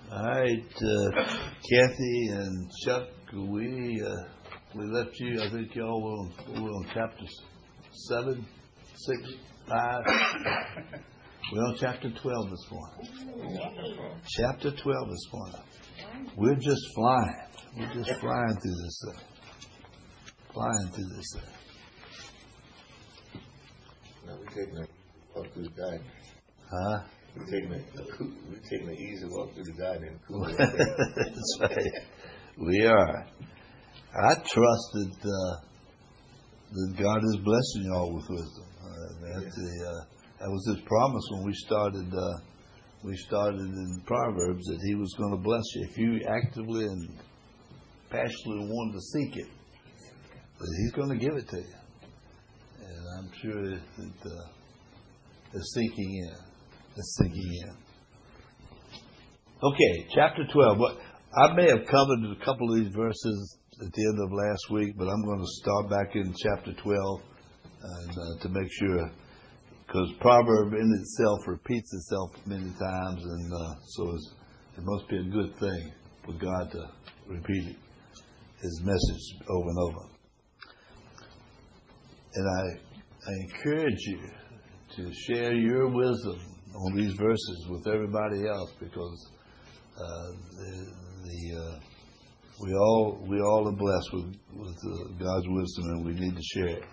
All right, Kathy and Chuck, we left you. I think y'all were on chapter 7, 6, 5. We're on chapter 12 this morning. Chapter 12 this morning. We're just flying. We're just flying through this thing. Flying through this thing. No, we're taking a walk through the garden. Huh? We're taking an easy walk through the garden. That's right. We are. I trust that God is blessing y'all with wisdom. That was His promise when we started. We started in Proverbs that He was going to bless you if you actively and passionately wanted to seek it. But He's going to give it to you, and I'm sure that it's sinking in. It's sinking in. Okay, chapter 12. Well, I may have covered a couple of these verses at the end of last week, but I'm going to start back in chapter 12 and to make sure, because Proverb in itself repeats itself many times, and so it must be a good thing for God to repeat His message over and over. And I encourage you to share your wisdom on these verses with everybody else, because we all are blessed with God's wisdom, and we need to share it.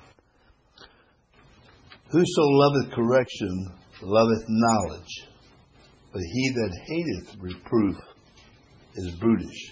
Whoso loveth correction loveth knowledge, but he that hateth reproof is brutish.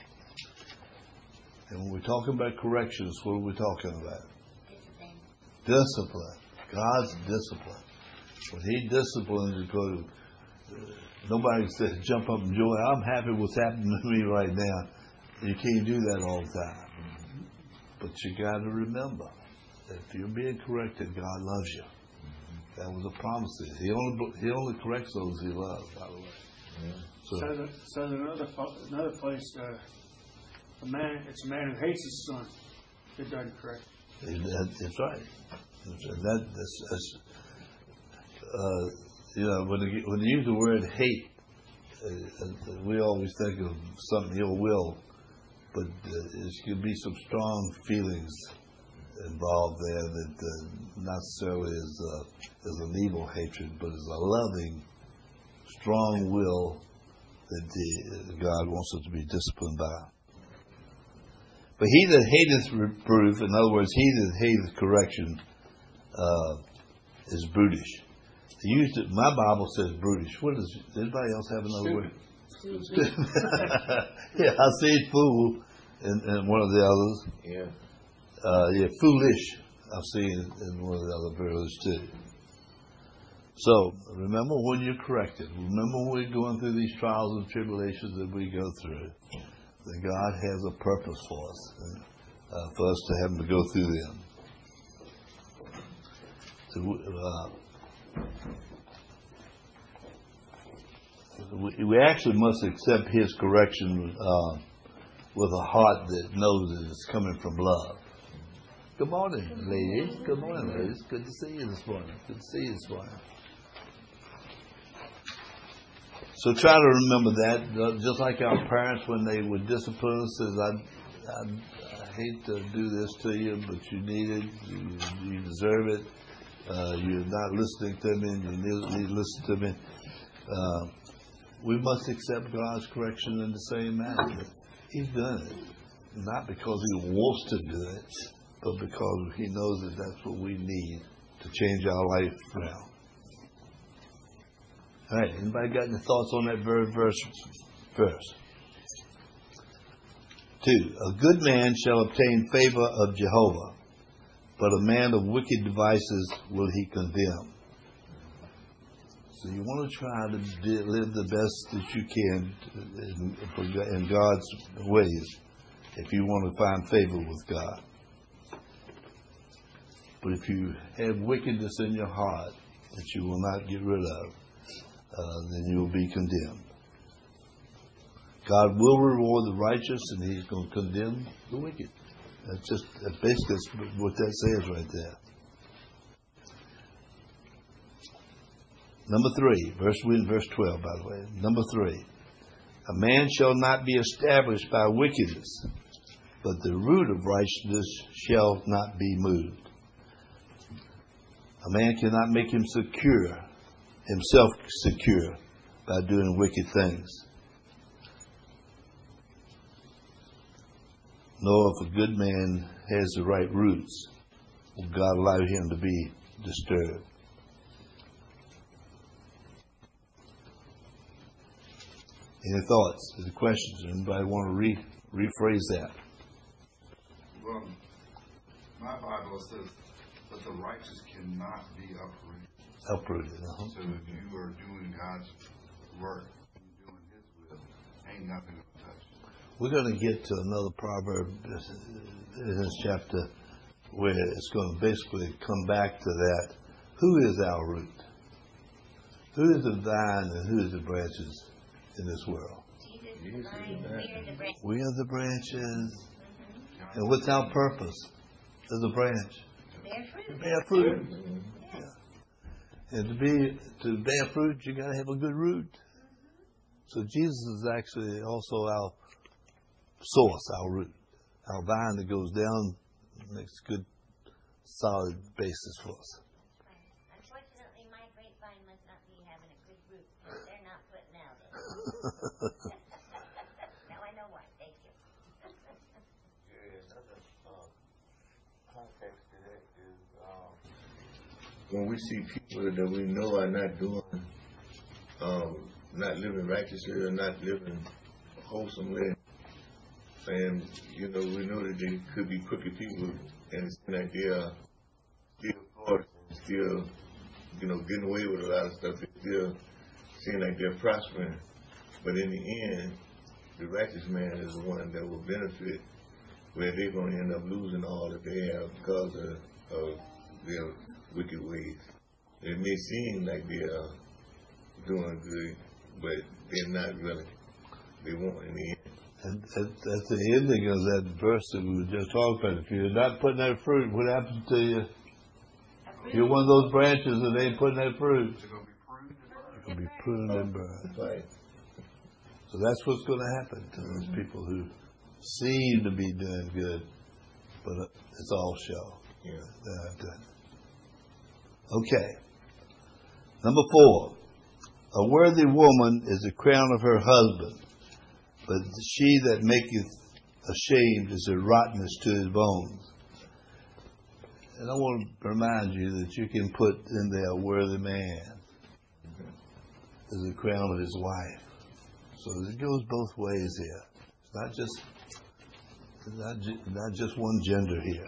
And when we're talking about corrections, what are we talking about? Discipline. God's discipline. When He disciplines, because nobody says jump up and joy. I'm happy what's happening to me right now. You can't do that all the time. But you got to remember that if you're being corrected, God loves you. That was a promise. He only corrects those He loves, by the way. Yeah. So another place, it's a man who hates his son that doesn't correct. That's right. That's when you use the word hate, we always think of something ill will, but there could be some strong feelings involved there that not necessarily is an evil hatred, but is a loving, strong will that God wants us to be disciplined by. But he that hateth reproof, in other words, he that hateth correction, is brutish. My Bible says brutish. What does anybody else have another word? Yeah, I see fool in one of the others. Yeah. Foolish. I've seen in one of the other verses too. So remember when you're corrected. Remember when we're going through these trials and tribulations that we go through. That God has a purpose for us to have to go through them. We actually must accept His correction with a heart that knows that it's coming from love. Good morning, ladies. Good morning, ladies. Good to see you this morning. Good to see you this morning. So try to remember that, just like our parents when they would discipline us, says, I hate to do this to you, but you need it, you deserve it, you're not listening to me, and you need to listen to me. We must accept God's correction in the same manner. He's done it, not because He wants to do it, but because He knows that that's what we need to change our life around. All right, anybody got any thoughts on that very verse? 2, a good man shall obtain favor of Jehovah, but a man of wicked devices will He condemn. So you want to try to live the best that you can in God's ways if you want to find favor with God. But if you have wickedness in your heart that you will not get rid of, then you will be condemned. God will reward the righteous, and He's going to condemn the wicked. That's basically what that says right there. Number 3, verse 12, by the way. Number 3, A man shall not be established by wickedness, but the root of righteousness shall not be moved. A man cannot make himself secure by doing wicked things. Nor if a good man has the right roots, will God allow him to be disturbed. Any thoughts? Any questions? Anybody want to rephrase that? Well, my Bible says that the righteous cannot be uprooted. Uprooted. So if you are doing God's work and doing His will, ain't nothing going to touch you. We're going to get to another proverb in this chapter where it's going to basically come back to that. Who is our root? Who is the vine and who is the branches in this world? Jesus is the vine, we are the branches. We are the branches. And what's our purpose as a branch? Bear fruit. To bear fruit. Yeah. And to bear fruit, you got to have a good root. So Jesus is actually also our source, our root, our vine that goes down, makes good, solid basis for us. Unfortunately, my grapevine must not be having a good root. They're not putting out. Now I know why. Thank you. Another context to that is when we see people that we know are not doing, not living righteously or not living wholesomely, and we know that they could be crooked people, and it's like they are still caught, still, getting away with a lot of stuff. They still seem like they're prospering, but in the end, the righteous man is the one that will benefit, where they're going to end up losing all that they have because of their wicked ways. It may seem like they are doing good, but they're not really. They won't in the end. And at the ending of that verse that we were just talking about, if you're not putting that fruit, what happens to you? You're one of those branches that ain't putting that fruit. They're going to be pruned and burned. You'll be pruned and burned. Right. So that's what's going to happen to those people who seem to be doing good, but it's all show. Yeah. They're not doing it. Okay. Number 4. A worthy woman is the crown of her husband, but she that maketh ashamed is a rottenness to his bones. And I want to remind you that you can put in there a worthy man as the crown of his wife. So it goes both ways here. It's not just one gender here.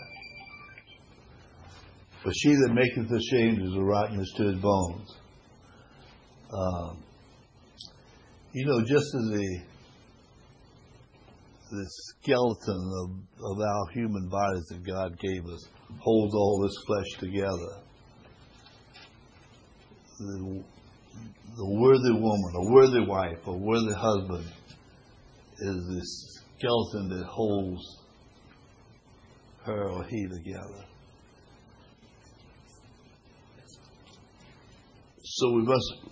But she that maketh ashamed is a rottenness to his bones. Just as the skeleton of our human bodies that God gave us holds all this flesh together, the worthy woman, a worthy wife, a worthy husband is the skeleton that holds her or he together. So we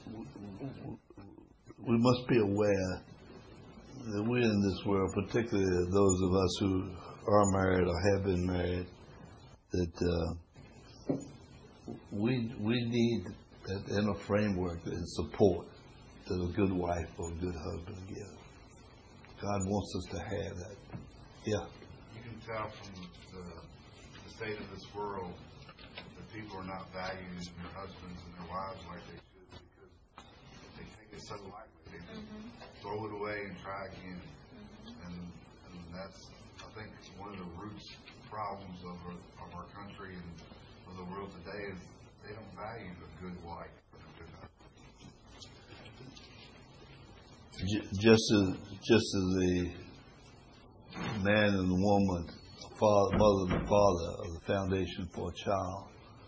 must be aware that we're in this world, particularly those of us who are married or have been married, that we need that inner framework and support that a good wife or a good husband gives. God wants us to have that. Yeah. You can tell from the state of this world that people are not valuing their husbands and their wives like they should, because they take it so lightly. They just throw it away and try again. And that's, I think, one of the roots problems of our country and of the world today is they don't value a good wife or a good husband. Just as the man and the woman, mother and father, are the foundation for a child,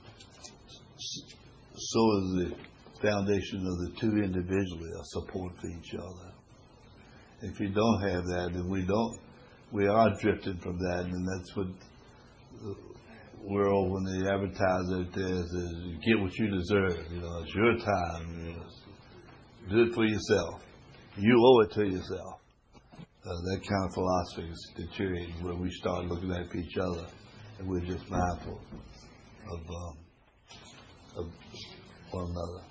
so is the foundation of the two individually a support for each other. If you don't have that, then we are drifting from that, and that's what the world, when they advertise it, says, you get what you deserve. It's your time. Do it for yourself. You owe it to yourself. That kind of philosophy is deteriorating where we start looking at each other and we're just mindful of one another.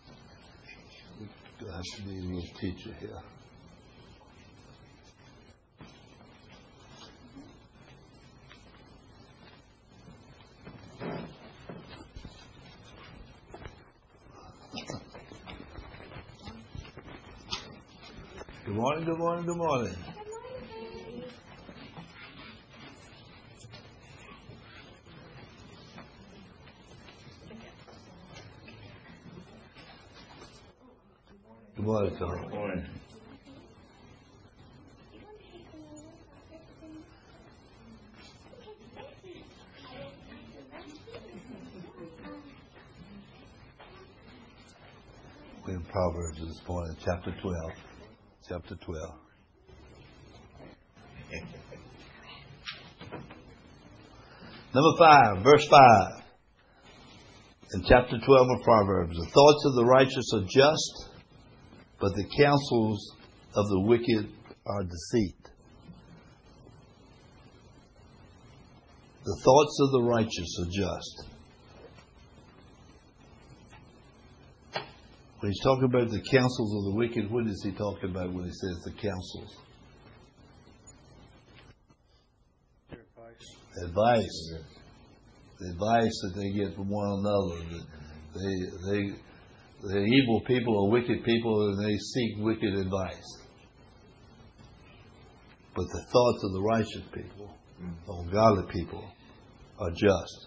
I have to be a little teacher here. Good morning, good morning, good morning. Good morning, Tom. Good morning. We're in Proverbs this morning, chapter 12. Chapter 12. Number 5, verse 5. In chapter 12 of Proverbs, the thoughts of the righteous are just, but the counsels of the wicked are deceit. The thoughts of the righteous are just. When he's talking about the counsels of the wicked, what is he talking about when he says the counsels? Your advice. Advice. The advice that they get from one another. They're evil people or wicked people, and they seek wicked advice. But the thoughts of the righteous people, or godly people, are just.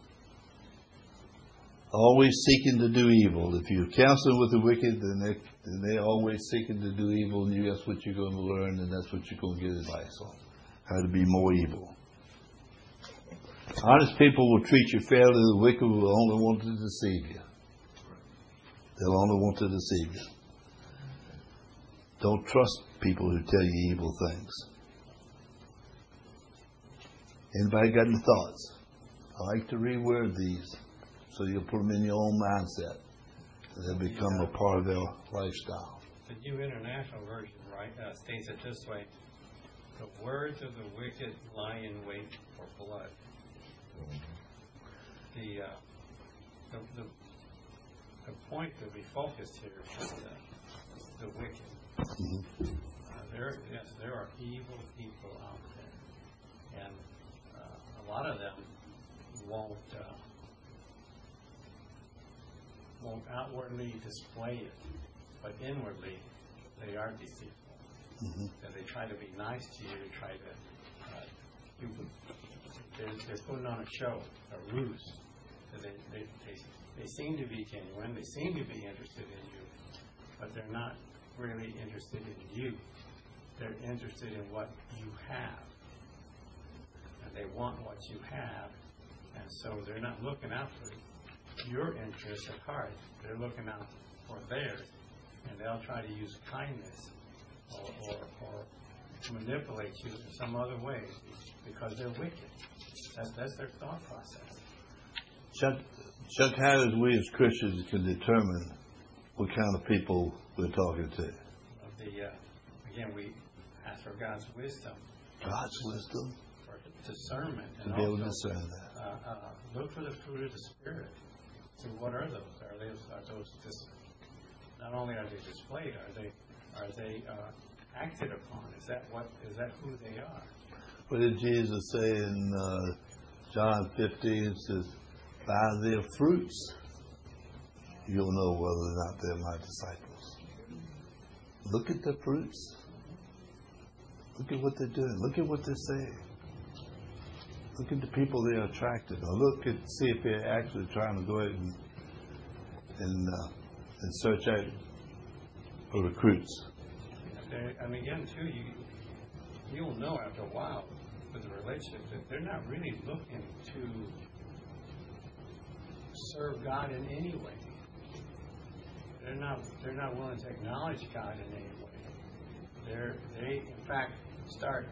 Always seeking to do evil. If you're counseling with the wicked, then they're always seeking to do evil, and that's what you're going to learn, and that's what you're going to get advice on. How to be more evil. Honest people will treat you fairly. The wicked will only want to deceive you. They'll only want to deceive you. Don't trust people who tell you evil things. Anybody got any thoughts? I like to reword these so you'll put them in your own mindset. They'll become a part of their lifestyle. The New International Version states it this way: the words of the wicked lie in wait for blood. The point to be focused here is the wicked. Mm-hmm. There are evil people out there, and a lot of them won't outwardly display it, but inwardly they are deceitful. Mm-hmm. And they try to be nice to you, they're putting on a show, a ruse. So they seem to be genuine, they seem to be interested in you, but they're not really interested in you. They're interested in what you have. And they want what you have, and so they're not looking out for your interests at heart. They're looking out for theirs, and they'll try to use kindness or manipulate you in some other way because they're wicked. That's their thought process. Chuck, how does we as Christians can determine what kind of people we're talking to? Again, we ask for God's wisdom. God's wisdom? For discernment. To be able to discern that. Look for the fruit of the Spirit. So what are those? Are those just, not only are they displayed, are they acted upon? Is that who they are? What did Jesus say in John 15? It says, by their fruits you'll know whether or not they're my disciples. Look at the fruits. Look at what they're doing. Look at what they're saying. Look at the people they're attracted. Or look at, see if they're actually trying to go ahead and search out for recruits. And again, too, you'll know after a while with the relationship that they're not really looking to serve God in any way. They're not willing to acknowledge God in any way. They in fact start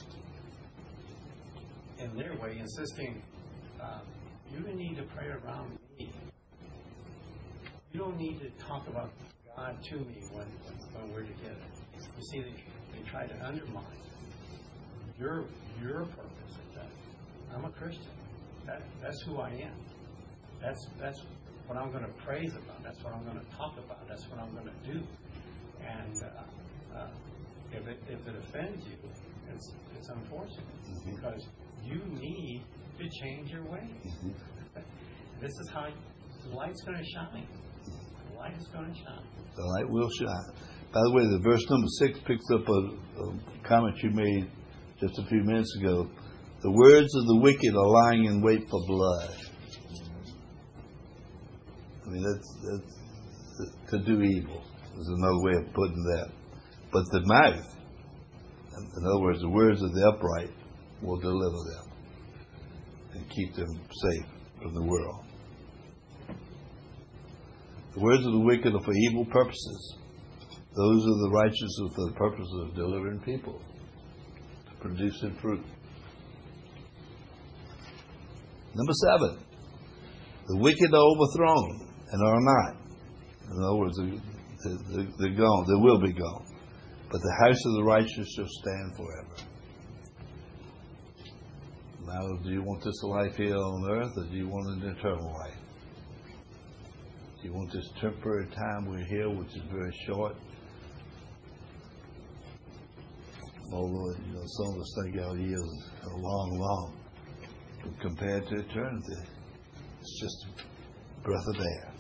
in their way insisting, you don't need to pray around me. You don't need to talk about God to me when we're together. You see, they try to undermine your purpose. That I'm a Christian. That's who I am. That's what I'm going to praise about. That's what I'm going to talk about. That's what I'm going to do. And if it offends you, it's unfortunate because you need to change your ways. This is how the light's going to shine. The light is going to shine. The light will shine. By the way, the verse number 6 picks up a comment you made just a few minutes ago. The words of the wicked are lying in wait for blood. I mean, that's to do evil is another way of putting that. But the mouth, in other words, the words of the upright will deliver them and keep them safe from the world. The words of the wicked are for evil purposes. Those of the righteous are for the purpose of delivering people, to producing fruit. Number 7, the wicked are overthrown and are not. In other words, they're gone. They will be gone. But the house of the righteous shall stand forever. Now, do you want this life here on earth, or do you want an eternal life? Do you want this temporary time we're here, which is very short? Although, some of us think our years are long, but compared to eternity, it's just a breath of air.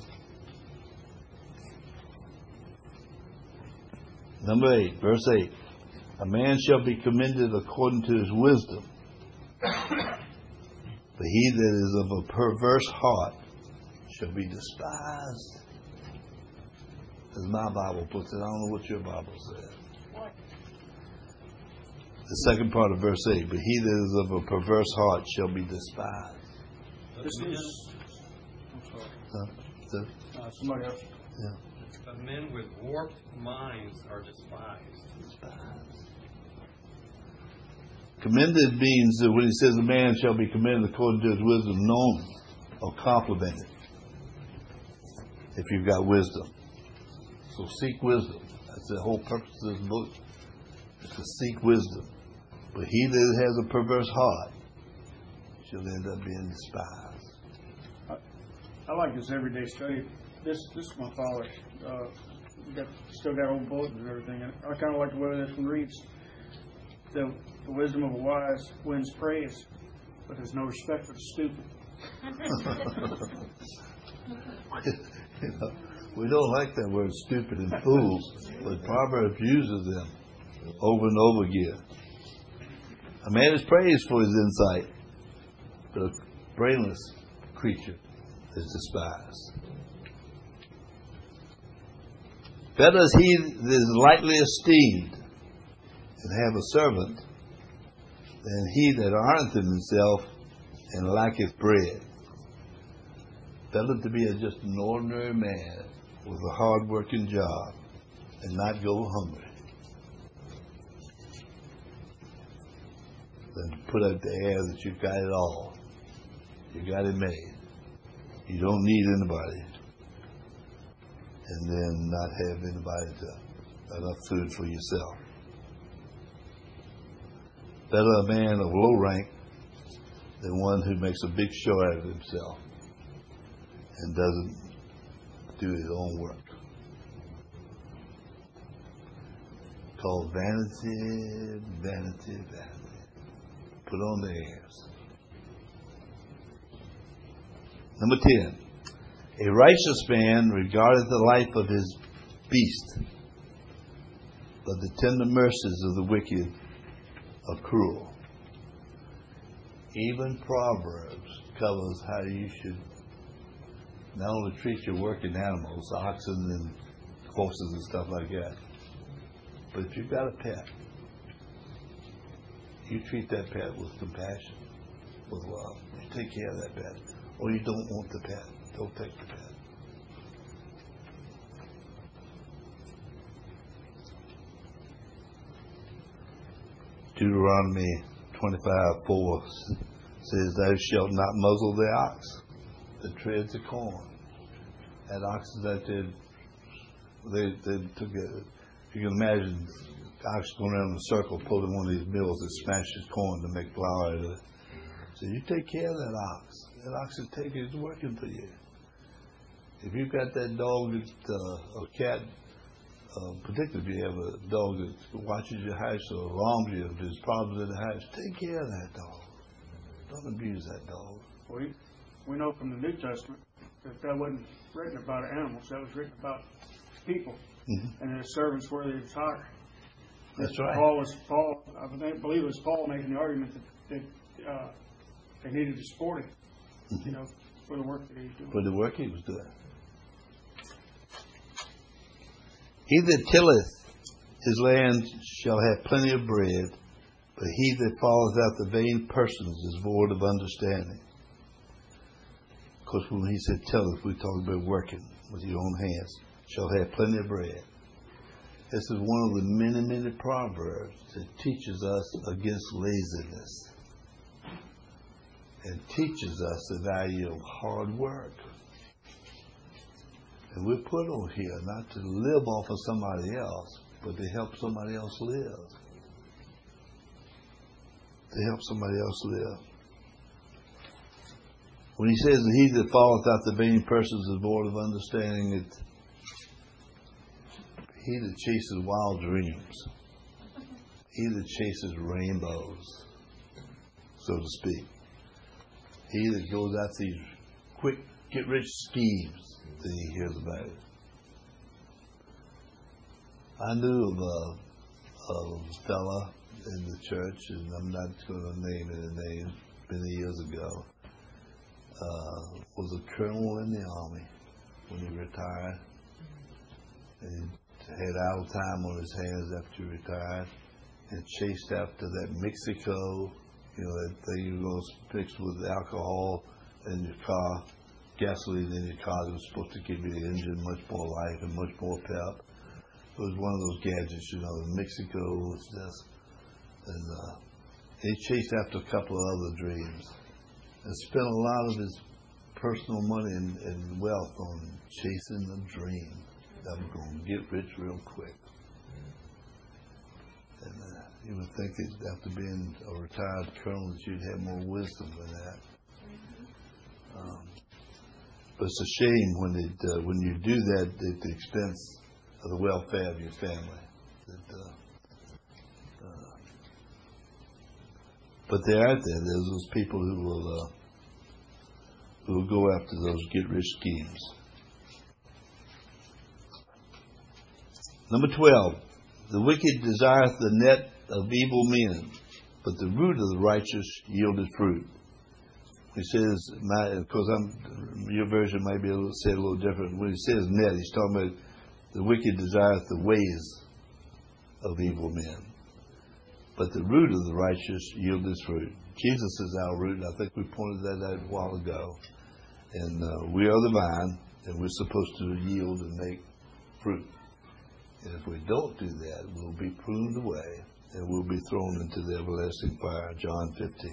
Number 8, verse 8. A man shall be commended according to his wisdom, but he that is of a perverse heart shall be despised. As my Bible puts it. I don't know what your Bible says. The second part of verse 8. But he that is of a perverse heart shall be despised. This is. I'm sorry. Somebody else. Yeah. But men with warped minds are despised. Commended means that when he says a man shall be commended according to his wisdom, known or complimented. If you've got wisdom. So seek wisdom. That's the whole purpose of this book. Is to seek wisdom. But he that has a perverse heart shall end up being despised. I like this everyday study. This is my father. Still got old bulletins and everything. And I kind of like the way this one reads. The wisdom of a wise wins praise, but there's no respect for the stupid. We don't like that word stupid and fool, but Proverbs uses them over and over again. A man is praised for his insight, but a brainless creature is despised. Better is he that is lightly esteemed and have a servant than he that honoreth himself and lacketh bread. Better to be just an ordinary man with a hard-working job and not go hungry than to put out the air that you've got it all. You got it made. You don't need anybody. And then not have anybody to enough food for yourself. Better a man of low rank than one who makes a big show out of himself and doesn't do his own work. Called vanity, vanity, vanity. Put on the airs. Number 10. A righteous man regardeth the life of his beast, but the tender mercies of the wicked are cruel. Even Proverbs covers how you should not only treat your working animals, oxen and horses and stuff like that, but if you've got a pet, you treat that pet with compassion, with love. You take care of that pet. Or you don't want the pet. Don't take the pet. Deuteronomy 25:4 says, "Thou shalt not muzzle the ox that treads the corn." That ox is out there, they took it. If you can imagine ox going around in a circle pulling one of these mills and smashes corn to make flour out of it. So you take care of that ox. That ox is taking, it's working for you. If you've got that dog or cat, particularly if you have a dog that watches your house or alarms you if there's problems in the house, take care of that dog. Don't abuse that dog. We know from the New Testament that wasn't written about animals. That was written about people. Mm-hmm. And their servants worthy of hire. That's right. Paul, I believe it was Paul making the argument that they needed to support him, mm-hmm. For the work that he was doing. For the work he was doing. He that tilleth his land shall have plenty of bread, but he that followeth after vain persons is void of understanding. Of course, when he said tilleth, we're talking about working with your own hands. Shall have plenty of bread. This is one of the many, many proverbs that teaches us against laziness and teaches us the value of hard work. And we're put on here not to live off of somebody else, but to help somebody else live. To help somebody else live. When he says that he that falleth after vain persons is void of understanding, it he that chases wild dreams, he that chases rainbows, so to speak, he that goes after these quick get-rich schemes that he hears about it. I knew of a fella in the church, and I'm not going to name any names, many years ago, was a colonel in the army when he retired. And he had idle time on his hands after he retired and chased after that Mexico, that thing you go mixed with alcohol in your car, gasoline in your car that was supposed to give you the engine much more life and much more pep. It was one of those gadgets, Mexico was this. And he chased after a couple of other dreams and spent a lot of his personal money and wealth on chasing the dream that was going to get rich real quick. And you would think that after being a retired colonel that you'd have more wisdom than that. But it's a shame when you do that at the expense of the welfare of your family. But they're out there. There's those people who will go after those get-rich schemes. Number 12, the wicked desireth the net of evil men, but the root of the righteous yieldeth fruit. He says, of course, your version might be say a little different. When he says net, he's talking about the wicked desireth the ways of evil men, but the root of the righteous yieldeth fruit. Jesus is our root, and I think we pointed that out a while ago. And we are the vine, and we're supposed to yield and make fruit. And if we don't do that, we'll be pruned away, and we'll be thrown into the everlasting fire. John 15.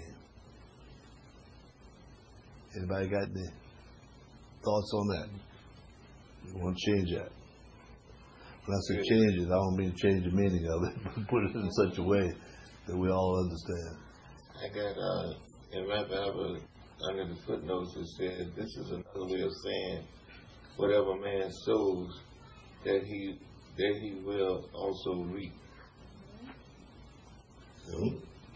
Anybody got any thoughts on that? You want to change that? When I say change it, I don't mean change the meaning of it, but put it in such a way that we all understand. I got in my Bible under the footnotes it said this is another way of saying whatever man sows that he will also reap. So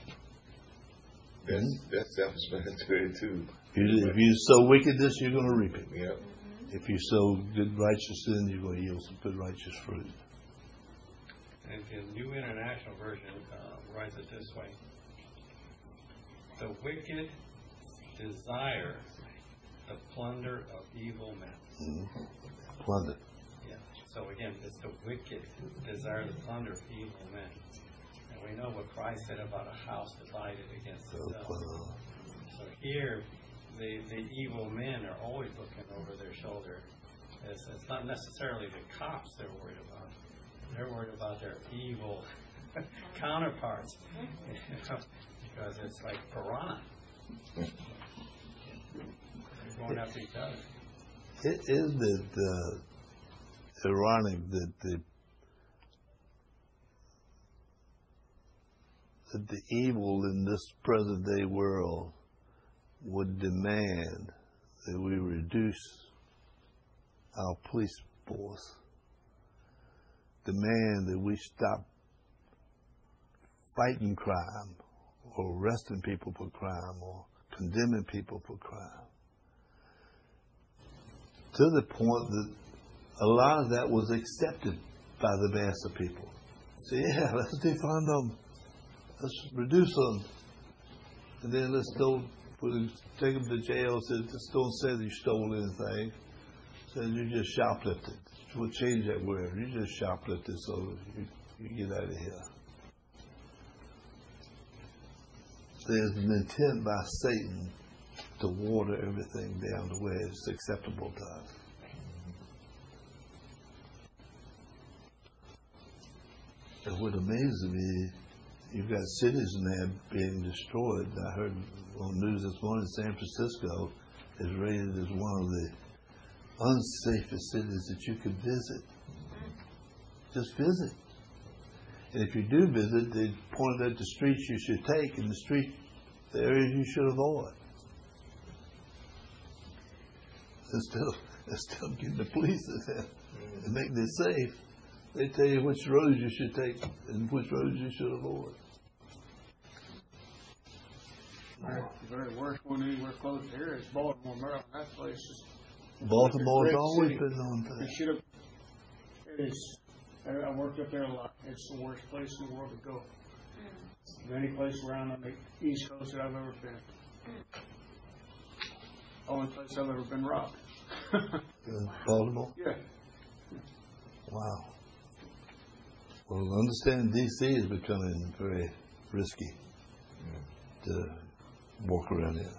that's self-explanatory too. If you sow wickedness, you're going to reap it. Yep. If you sow good righteousness, you're going to yield some good righteous fruit. And the New International Version writes it this way: the wicked desire the plunder of evil men. Mm-hmm. Plunder. Yeah. So again, it's the wicked desire the plunder of evil men. And we know what Christ said about a house divided against itself. So here, the evil men are always looking over their shoulder. It's not necessarily the cops they're worried about. They're worried about their evil counterparts. Because it's like piranha. They're going after each other. Isn't it ironic that that the evil in this present day world would demand that we reduce our police force, demand that we stop fighting crime or arresting people for crime or condemning people for crime, to the point that a lot of that was accepted by the mass of people. So yeah, let's defund them, let's reduce them, and then let's don't take them to jail. So just don't say that you stole anything. Say you just shoplifted. We'll change that word. You just shoplifted, so you get out of here. There's an intent by Satan to water everything down to where it's acceptable to us. And what amazes me, you've got cities now being destroyed. I heard on the news this morning, San Francisco is rated as one of the unsafest cities that you could visit. Just visit. And if you do visit, they point out the streets you should take and the areas you should avoid. Instead of getting the police in there and making it safe, they tell you which roads you should take and which roads you should avoid. The very worst one anywhere close here is Baltimore, Maryland. That place is. Baltimore's Great always city. been on It thing. should have. It is. I worked up there a lot. It's the worst place in the world to go. Any place around on the East Coast that I've ever been. Only place I've ever been robbed. Baltimore? Yeah. Wow. Well, understand D.C. is becoming very risky to walk around here.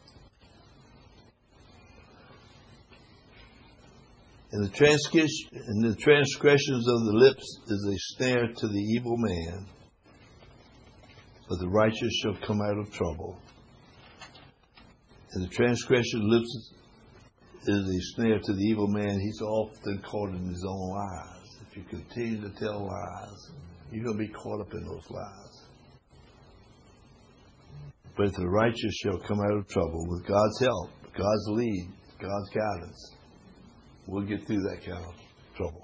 And the transgressions of the lips is a snare to the evil man, but the righteous shall come out of trouble. And the transgression of lips is a snare to the evil man. He's often caught in his own lies. If you continue to tell lies, you're going to be caught up in those lies. But the righteous shall come out of trouble with God's help, God's lead, God's guidance. We'll get through that kind of trouble.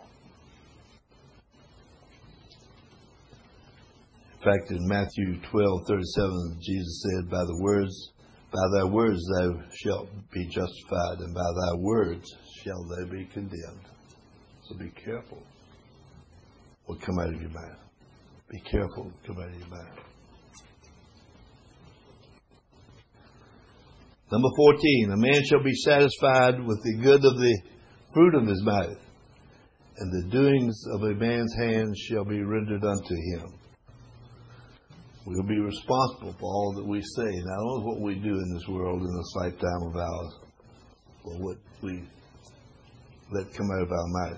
In fact, in Matthew 12:37, Jesus said, by thy words thou shalt be justified, and by thy words shall thou be condemned. So be careful what come out of your mouth. Be careful what come out of your mouth. Number 14, a man shall be satisfied with the good of the fruit of his mouth, and the doings of a man's hands shall be rendered unto him. We'll be responsible for all that we say, not only what we do in this world in this lifetime of ours, but what we let come out of our mouth.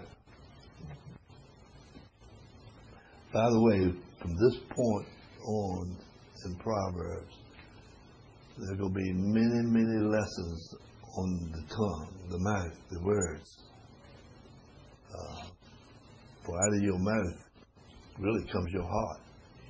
By the way, from this point on in Proverbs, there are going to be many, many lessons on the tongue, the mouth, the words. For out of your mouth really comes your heart.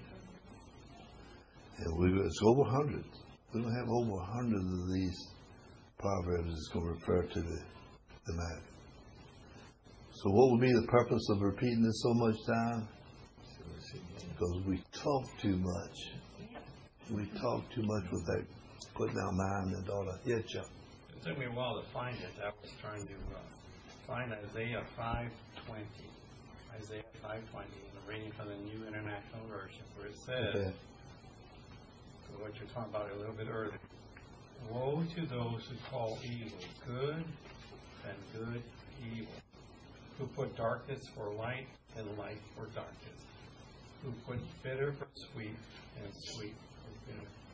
And it's over hundreds. We're going to have over hundreds of these proverbs that's going to refer to the mouth. So what would be the purpose of repeating this so much time? Because we talk too much. We talk too much without putting our mind in order. Yeah, Chuck. It took me a while to find it. I was trying to find Isaiah 5:20. Isaiah 5:20, I'm reading from the New International Version, where it says, what you're talking about a little bit earlier, woe to those who call evil good and good evil, who put darkness for light and light for darkness, who put bitter for sweet and sweet for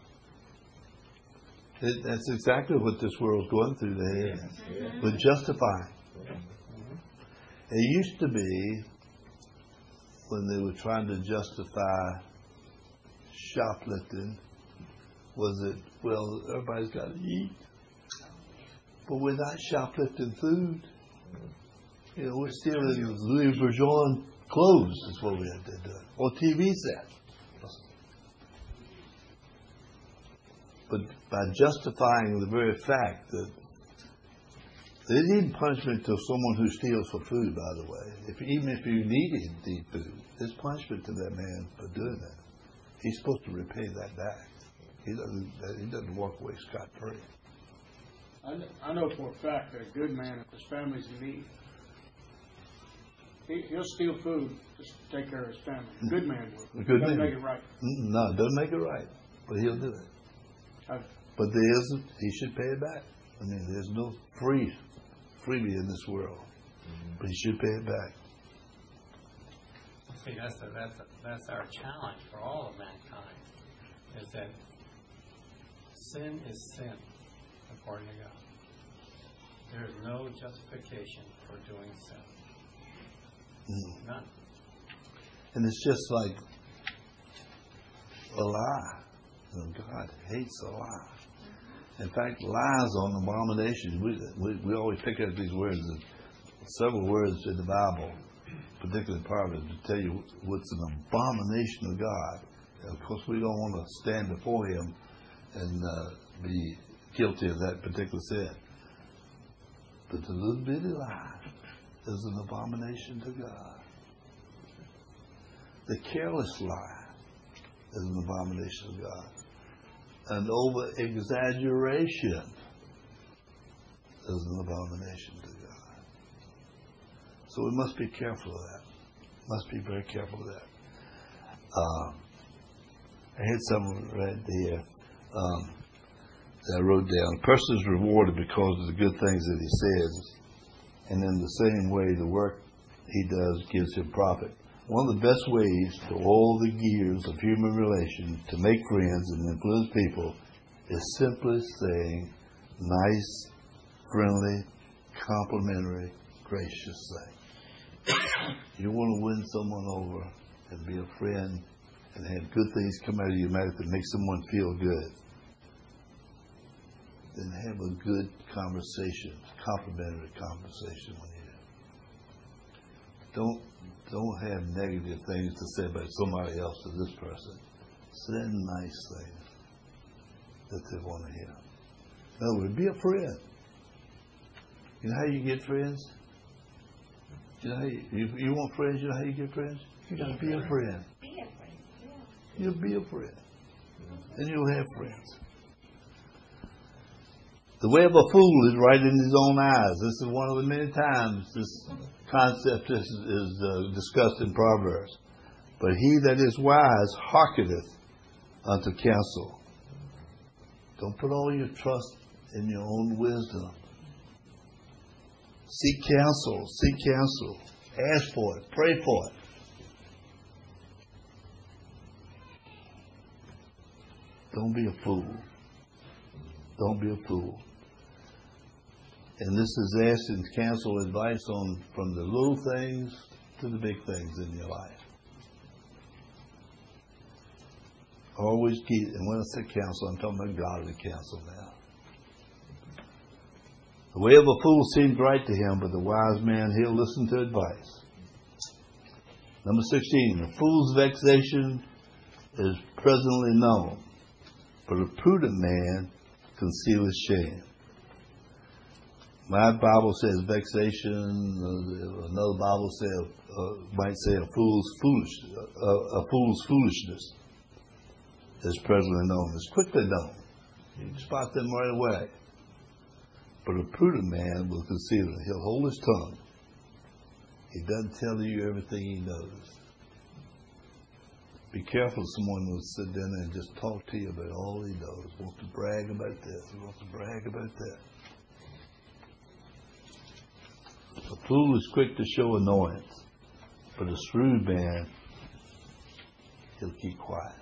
bitter. That's exactly what this world's going through today. Yeah. With justifying. It used to be when they were trying to justify shoplifting, was it, well, everybody's got to eat, but we're not shoplifting food. You know, we're stealing Louis Vuitton clothes is what we had to do, or TV set. but by justifying the very fact that there's even punishment to someone who steals for food, by the way. Even if you needed the food, there's punishment to that man for doing that. He's supposed to repay that back. He doesn't walk away scot-free. I know for a fact that a good man, if his family's in need, he'll steal food just to take care of his family. A good man will. A good Doesn't man. make it right. No, it doesn't make it right, but he'll do it. But he should pay it back. I mean, there's no freebie in this world, but he should pay it back. See, that's our challenge for all of mankind, is that sin is sin, according to God. There is no justification for doing sin. None. And it's just like a lie. God hates a lie. In fact, lies are an abomination. We always pick up these words, several words in the Bible, particularly Proverbs, to tell you what's an abomination of God. Of course, we don't want to stand before Him and be guilty of that particular sin. But the little bitty lie is an abomination to God. The careless lie is an abomination to God. And over-exaggeration is an abomination to God. So we must be careful of that. Must be very careful of that. I had someone right here that I wrote down. A person is rewarded because of the good things that he says, and in the same way the work he does gives him profit. One of the best ways to all the gears of human relations to make friends and influence people is simply saying nice, friendly, complimentary, gracious things. You want to win someone over and be a friend and have good things come out of your mouth that make someone feel good, then have a good conversation, complimentary conversation with you. Don't have negative things to say about somebody else to this person. Say nice things that they want to hear. In other words, be a friend. You know how you get friends? You know how you want friends? You know how you get friends? You got to be a friend. Be a friend. Yeah. You'll be a friend, and you'll have friends. The way of a fool is right in his own eyes. This is one of the many times this concept is discussed in Proverbs. But he that is wise hearkeneth unto counsel. Don't put all your trust in your own wisdom. Seek counsel. Seek counsel. Ask for it. Pray for it. Don't be a fool. Don't be a fool. And this is asking counsel, advice on from the little things to the big things in your life. Always keep, and when I say counsel, I'm talking about godly counsel now. The way of a fool seems right to him, but the wise man, he'll listen to advice. Number 16, a fool's vexation is presently known, but a prudent man concealeth shame. My Bible says vexation. Another Bible might say a fool's foolishness is presently known. It's quickly known. You can spot them right away. But a prudent man will conceal it. He'll hold his tongue. He doesn't tell you everything he knows. Be careful. Someone will sit down there and just talk to you about all he knows. Wants to brag about this. Wants to brag about that. A fool is quick to show annoyance, but a shrewd man, he'll keep quiet.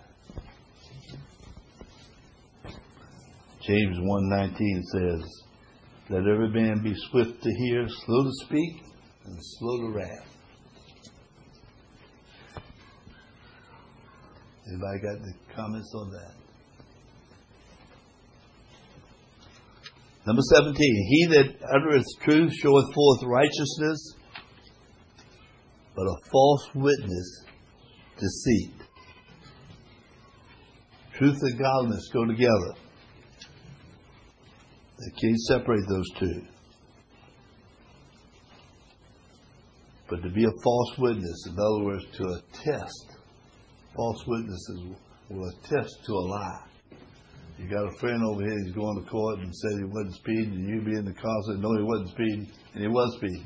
James 1:19 says, let every man be swift to hear, slow to speak, and slow to wrath. Anybody got any comments on that? Number 17, he that uttereth truth showeth forth righteousness, but a false witness deceit. Truth and godliness go together. They can't separate those two. But to be a false witness, in other words, to attest, false witnesses will attest to a lie. You got a friend over here, he's going to court and said he wasn't speeding, and you be in the car and said, no, he wasn't speeding, and he was speeding.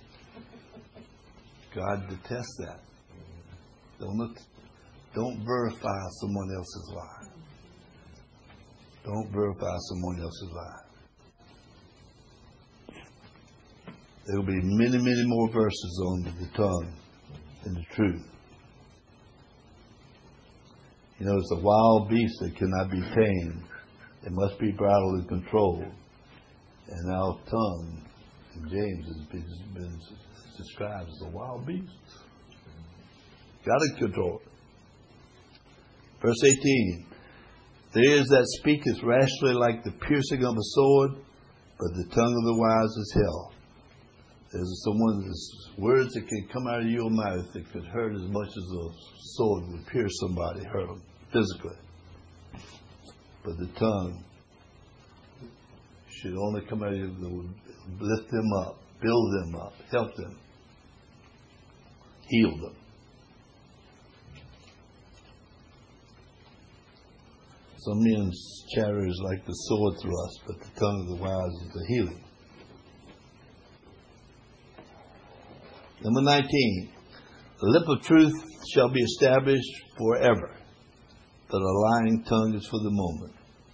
God detests that. Don't verify someone else's lie. Don't verify someone else's lie. There will be many, many more verses on the tongue and the truth. You know, it's a wild beast that cannot be tamed. It must be bridled and controlled. And our tongue, in James, has been described as a wild beast. Got to control it. Verse 18. There is that speaketh rashly like the piercing of a sword, but the tongue of the wise is hell. There's someone's words that can come out of your mouth that could hurt as much as a sword would pierce somebody, hurt them physically. But the tongue should only come out of you that would lift them up, build them up, help them, heal them. Some men's chatter is like the sword thrust, but the tongue of the wise is the healing. Number 19, the lip of truth shall be established forever, but a lying tongue is for the moment.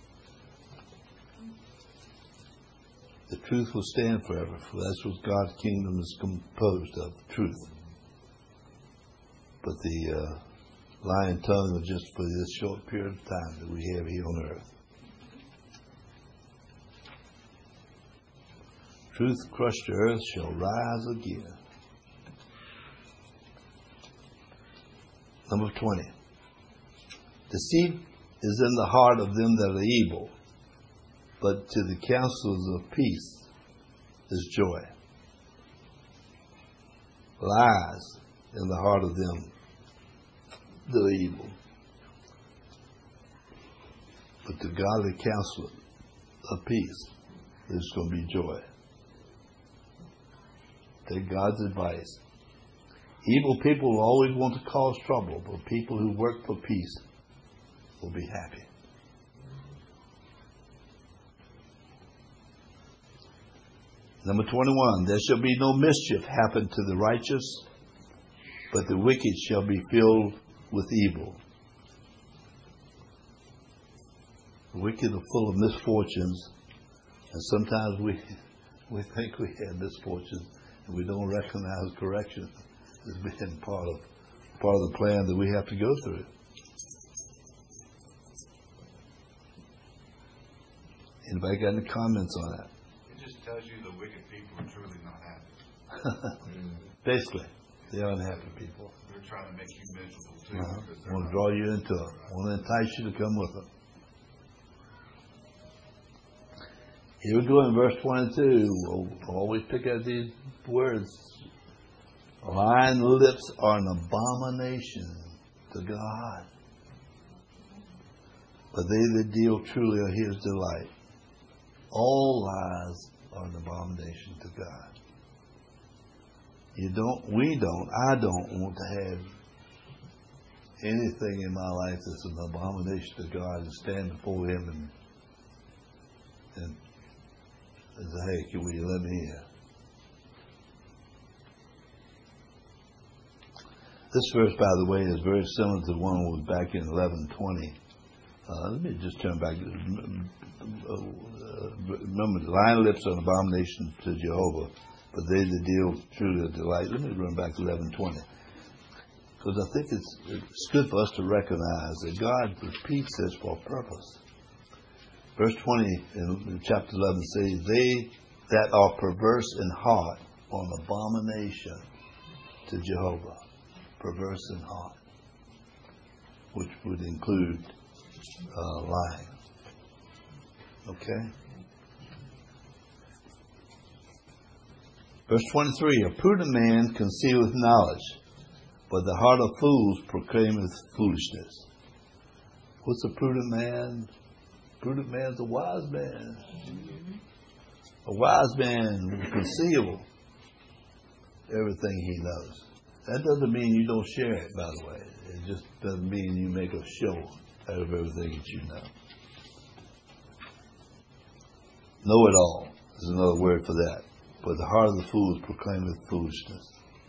The truth will stand forever, for that's what God's kingdom is composed of, truth. But the lying tongue is just for this short period of time that we have here on earth. Truth crushed to earth shall rise again. Number 20. Deceit is in the heart of them that are evil, but to the counselors of peace is joy. Lies in the heart of them that are evil, but to godly counselor of peace there's going to be joy. Take God's advice. Evil people will always want to cause trouble, but people who work for peace will be happy. Number 21, there shall be no mischief happen to the righteous, but the wicked shall be filled with evil. The wicked are full of misfortunes, and sometimes we think we have misfortunes, and we don't recognize correction as being part of the plan that we have to go through. Anybody got any comments on that? It just tells you the wicked people are truly not happy. Basically, they're unhappy people. They're trying to make you miserable too. Because they're Want to not- draw you into it. Want to entice you to come with them. Here we go in verse 22. We'll always pick out these words. Lying lips are an abomination to God, but they that deal truly are His delight. All lies are an abomination to God. I don't want to have anything in my life that's an abomination to God and stand before Him and say, hey, will you let me in? This verse, by the way, is very similar to the one that was back in 11:20. Let me just turn back. Remember, the lying lips are an abomination to Jehovah, but they that deal truly delight. Let me run back to 11:20. Because I think it's good for us to recognize that God repeats this for a purpose. Verse 20 in chapter 11 says, they that are perverse in heart are an abomination to Jehovah. Perverse in heart, which would include lying. Okay? Verse 23, a prudent man concealeth knowledge, but the heart of fools proclaimeth foolishness. What's a prudent man? prudent man is a wise man. A wise man will conceal everything he knows. That doesn't mean you don't share it, by the way. It just doesn't mean you make a show out of everything that you know. Know it all is another word for that. But the heart of the fool proclaimeth foolishness.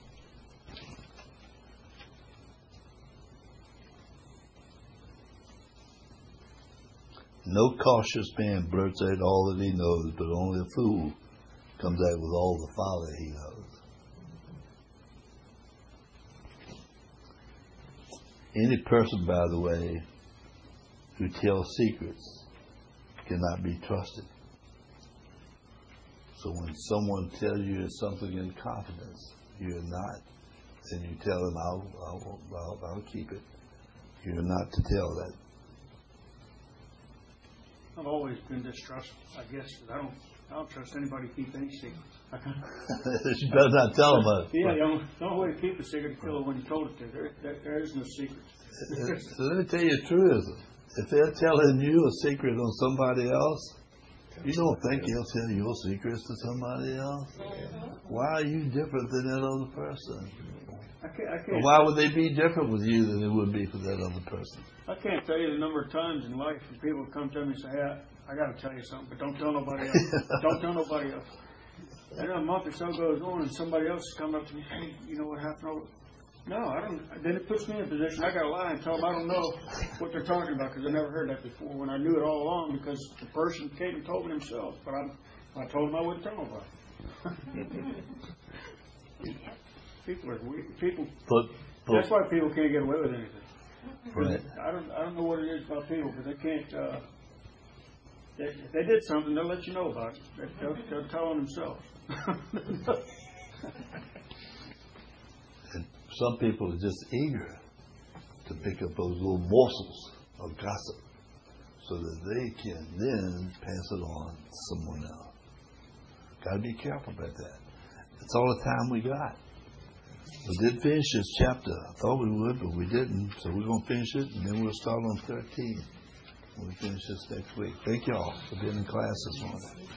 No cautious man blurts out all that he knows, but only a fool comes out with all the folly he knows. Any person, by the way, who tells secrets cannot be trusted. So when someone tells you something in confidence, you're not, and you tell them, I'll keep it. You're not to tell that. I've always been distrustful, I guess. I don't trust anybody to keep any secrets. You better not tell them that. Yeah, the only way to keep a secret is to kill it when you told it to. There is no secret. So let me tell you the truth. If they're telling you a secret on somebody else, you don't think they'll tell your secrets to somebody else? Why are you different than that other person? I can't. Why would they be different with you than they would be for that other person? I can't tell you the number of times in life when people come to me and say, "Hey, I got to tell you something, but don't tell nobody else. Don't tell nobody else." And then a month or so goes on, and somebody else comes up to me, "Hey, you know what happened?" No, I don't. Then it puts me in a position I got to lie and tell them I don't know what they're talking about because I never heard that before. When I knew it all along, because the person came and told me themselves, but I told them I wouldn't tell nobody. People are weird. People. That's why people can't get away with anything. Right. I don't know what it is about people, but they can't. If they did something, they'll let you know about it. They'll tell on themselves. And some people are just eager to pick up those little morsels of gossip so that they can then pass it on to someone else. Got to be careful about that. That's all the time we got. We did finish this chapter. I thought we would, but we didn't. So we're going to finish it, and then we'll start on 13 when we finish this next week. Thank y'all for being in class this morning.